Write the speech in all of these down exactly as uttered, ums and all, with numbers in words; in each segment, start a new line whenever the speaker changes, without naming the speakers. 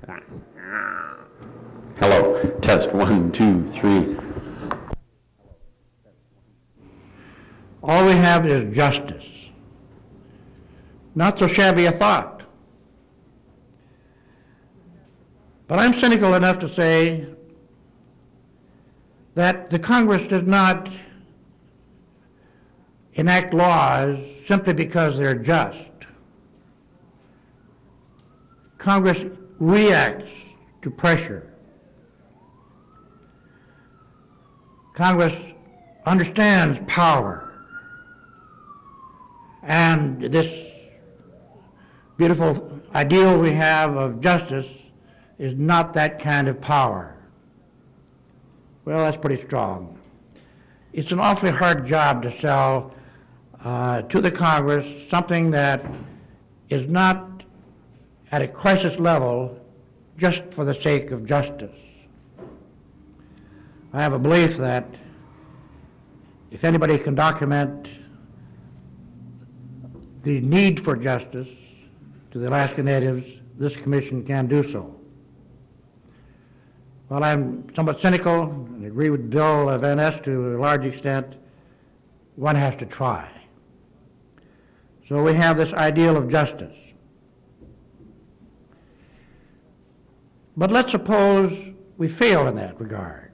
Hello, test one, two, three.
All we have is justice. Not so shabby a thought. But I'm cynical enough to say that the Congress does not enact laws simply because they're just. Congress reacts to pressure. Congress understands power. And this beautiful ideal we have of justice is not that kind of power. Well, that's pretty strong. It's an awfully hard job to sell uh, to the Congress something that is not at a crisis level just for the sake of justice. I have a belief that if anybody can document the need for justice to the Alaska Natives, this commission can do so. While I'm somewhat cynical and agree with Bill Van Ness to a large extent, one has to try. So we have this ideal of justice. But let's suppose we fail in that regard.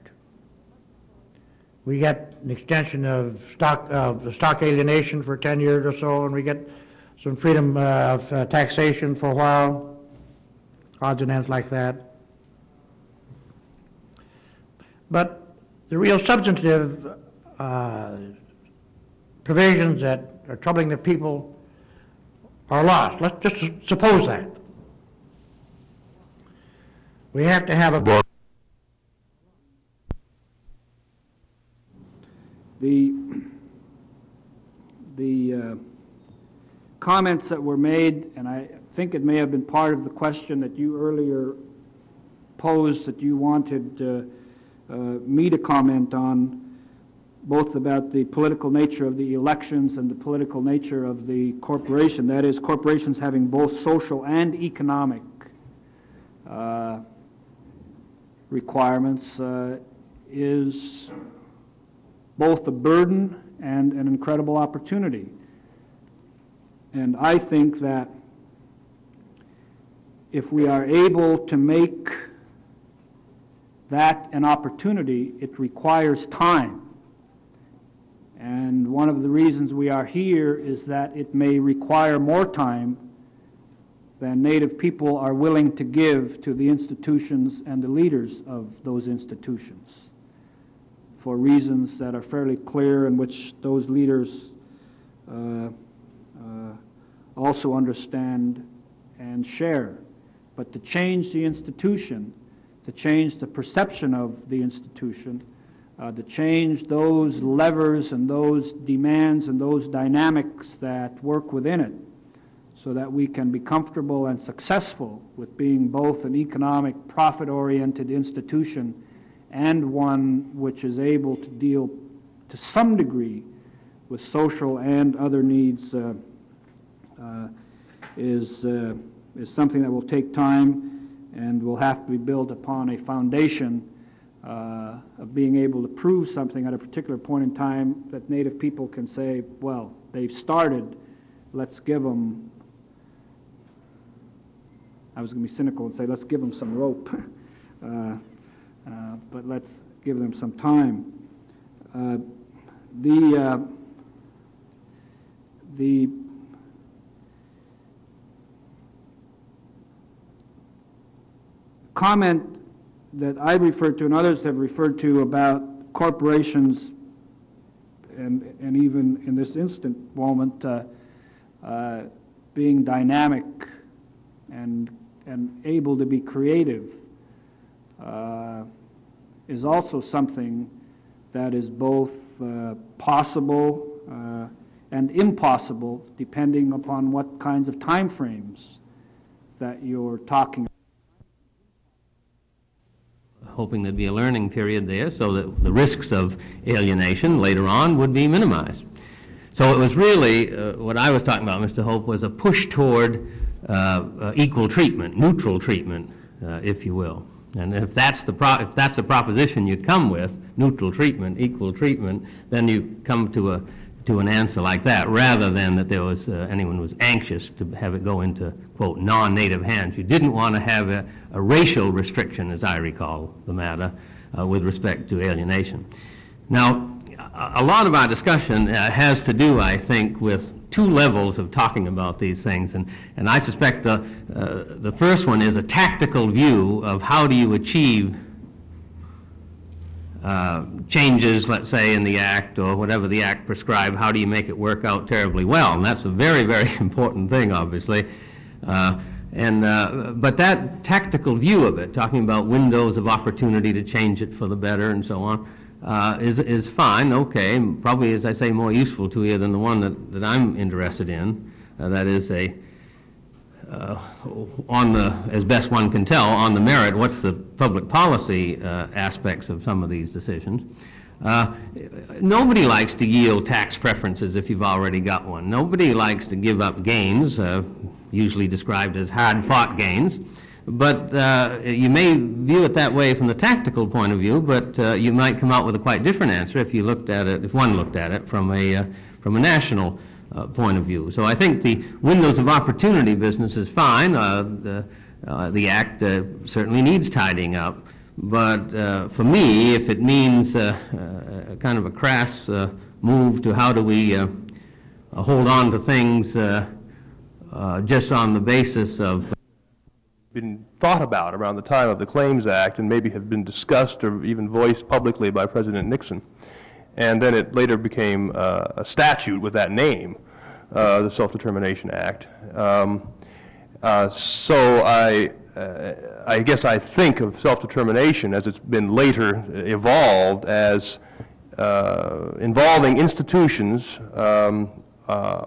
We get an extension of stock, of the stock alienation for ten years or so, and we get some freedom uh, of uh, taxation for a while, odds and ends like that. But the real substantive uh, provisions that are troubling the people are lost. Let's just suppose that. We have to have a board.
The, the uh, comments that were made, and I think it may have been part of the question that you earlier posed that you wanted uh, uh, me to comment on, both about the political nature of the elections and the political nature of the corporation. That is, corporations having both social and economic uh, requirements uh, is both a burden and an incredible opportunity. And I think that if we are able to make that an opportunity, it requires time. And one of the reasons we are here is that it may require more time than Native people are willing to give to the institutions and the leaders of those institutions, for reasons that are fairly clear and which those leaders uh, uh, also understand and share. But to change the institution, to change the perception of the institution, uh, to change those levers and those demands and those dynamics that work within it, so that we can be comfortable and successful with being both an economic, profit-oriented institution and one which is able to deal to some degree with social and other needs uh, uh, is, uh, is something that will take time and will have to be built upon a foundation uh, of being able to prove something at a particular point in time that Native people can say, well, they've started, let's give them, I was going to be cynical and say, let's give them some rope. uh, Uh, but let's give them some time. Uh, the uh, the comment that I referred to and others have referred to about corporations, and and even in this instant moment, uh, uh, being dynamic and and able to be creative. Uh, is also something that is both uh, possible uh, and impossible depending upon what kinds of time frames that you're talking about.
Hoping there'd be a learning period there so that the risks of alienation later on would be minimized. So it was really, uh, what I was talking about, Mister Hope, was a push toward uh, uh, equal treatment, neutral treatment, uh, if you will. And if that's the pro if that's the proposition you come with, neutral treatment, equal treatment, then you come to a to an answer like that, rather than that there was uh, anyone was anxious to have it go into, quote, non-native hands. You didn't want to have a, a racial restriction, as I recall the matter, uh, with respect to alienation. Now, a lot of our discussion uh, has to do, I think, with two levels of talking about these things, and, and I suspect the, uh, the first one is a tactical view of how do you achieve uh, changes, let's say, in the Act or whatever the Act prescribes. How do you make it work out terribly well? And that's a very, very important thing, obviously. Uh, and, uh, but that tactical view of it, talking about windows of opportunity to change it for the better and so on, Uh, is, is fine, okay, probably, as I say, more useful to you than the one that, that I'm interested in. Uh, that is a, uh, on the, as best one can tell, on the merit, what's the public policy uh, aspects of some of these decisions. Uh, nobody likes to yield tax preferences if you've already got one. Nobody likes to give up gains, uh, usually described as hard-fought gains. But uh, you may view it that way from the tactical point of view, but uh, you might come out with a quite different answer if you looked at it, if one looked at it from a, uh, from a national uh, point of view. So I think the windows of opportunity business is fine. Uh, the, uh, the Act uh, certainly needs tidying up. But uh, for me, if it means uh, uh, kind of a crass uh, move to how do we uh, uh, hold on to things uh, uh, just on the basis of
been thought about around the time of the Claims Act and maybe have been discussed or even voiced publicly by President Nixon. And then it later became uh, a statute with that name, uh, the Self-Determination Act. Um, uh, so I, uh, I guess I think of self-determination as it's been later evolved as uh, involving institutions um, uh,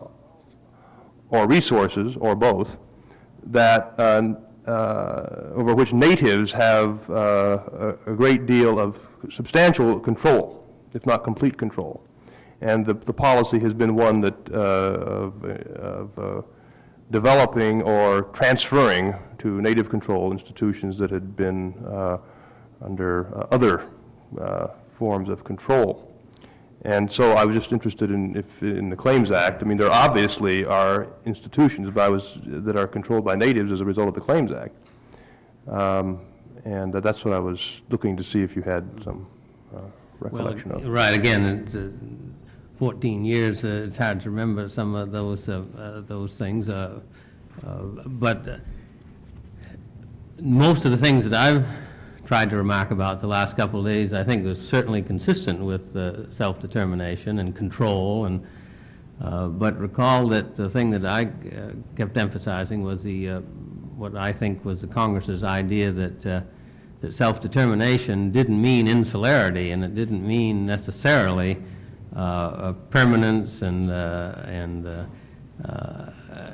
or resources, or both, that uh, Uh, over which natives have uh, a, a great deal of substantial control, if not complete control. And the, the policy has been one that uh, of, of uh, developing or transferring to native control institutions that had been uh, under uh, other uh, forms of control. And so I was just interested in, if in the Claims Act, I mean, there obviously are institutions but I was, that are controlled by natives as a result of the Claims Act. Um, and uh, that's what I was looking to see if you had some uh, recollection
well,
of.
Right, again, it's, uh, fourteen years, uh, it's hard to remember some of those, uh, uh, those things. Uh, uh, but uh, most of the things that I've tried to remark about the last couple of days, I think was certainly consistent with uh, self-determination and control. And uh, but recall that the thing that I uh, kept emphasizing was the uh, what I think was the Congress's idea that uh, that self-determination didn't mean insularity, and it didn't mean necessarily uh, permanence and uh, and uh, uh,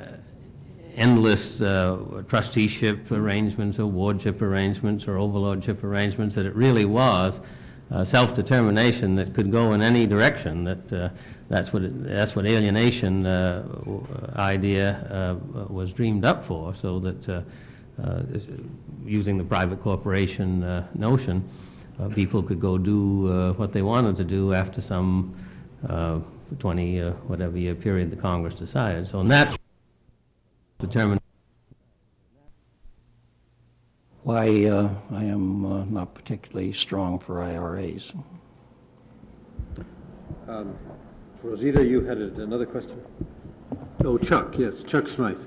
endless uh, trusteeship arrangements or wardship arrangements or overlordship arrangements, that it really was uh, self-determination that could go in any direction. That uh, that's what it, that's what alienation uh, idea uh, was dreamed up for, so that uh, uh, using the private corporation uh, notion, uh, people could go do uh, what they wanted to do after some uh, twenty uh, whatever year period the Congress decided. So in that determined.
Why, uh, I am uh, not particularly strong for I R As.
Um, Rosita, you had a- another question? Oh, Chuck, yes, Chuck Smythe.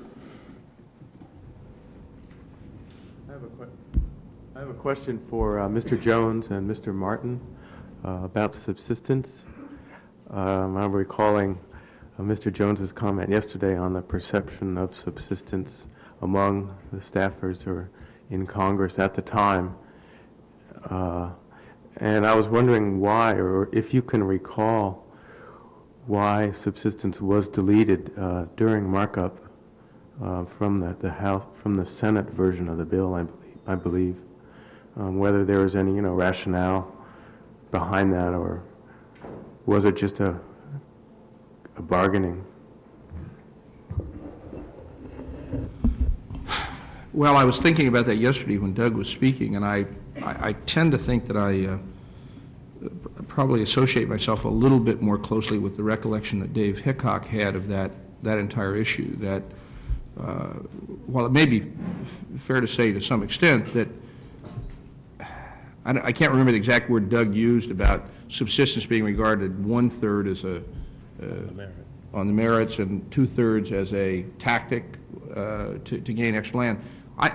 I have a, que- I have a question for uh, Mister Jones and Mister Martin uh, about subsistence. Um, I'm recalling uh, Mister Jones's comment yesterday on the perception of subsistence among the staffers who were in Congress at the time. Uh, and I was wondering why, or if you can recall why subsistence was deleted uh, during markup uh, from the, the House, from the Senate version of the bill, I believe, I believe. Um, whether there was any, you know, rationale behind that, or was it just a, a bargaining?
Well, I was thinking about that yesterday when Doug was speaking, and I, I, I tend to think that I uh, probably associate myself a little bit more closely with the recollection that Dave Hickok had of that, that entire issue, that uh, while it may be f fair to say to some extent that I, I can't remember the exact word Doug used about subsistence being regarded one-third as a, uh, on the merits and two-thirds as a tactic uh, to, to gain extra land. I,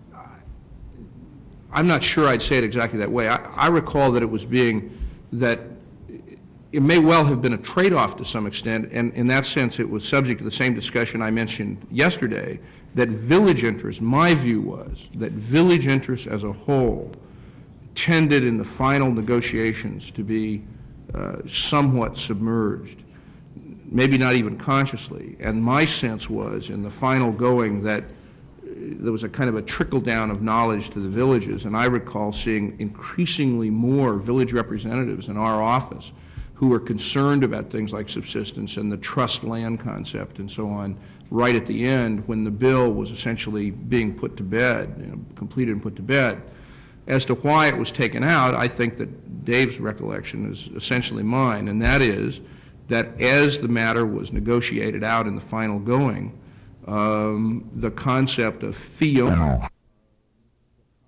I'm not sure I'd say it exactly that way. I, I recall that it was being, that it may well have been a trade-off to some extent, and in that sense it was subject to the same discussion I mentioned yesterday, that village interest, my view was that village interest as a whole tended in the final negotiations to be uh, somewhat submerged, maybe not even consciously. And my sense was in the final going that there was a kind of a trickle down of knowledge to the villages, and I recall seeing increasingly more village representatives in our office who were concerned about things like subsistence and the trust land concept and so on right at the end when the bill was essentially being put to bed, you know, completed and put to bed. As to why it was taken out, I think that Dave's recollection is essentially mine, and that is that as the matter was negotiated out in the final going, um, the concept of fee ownership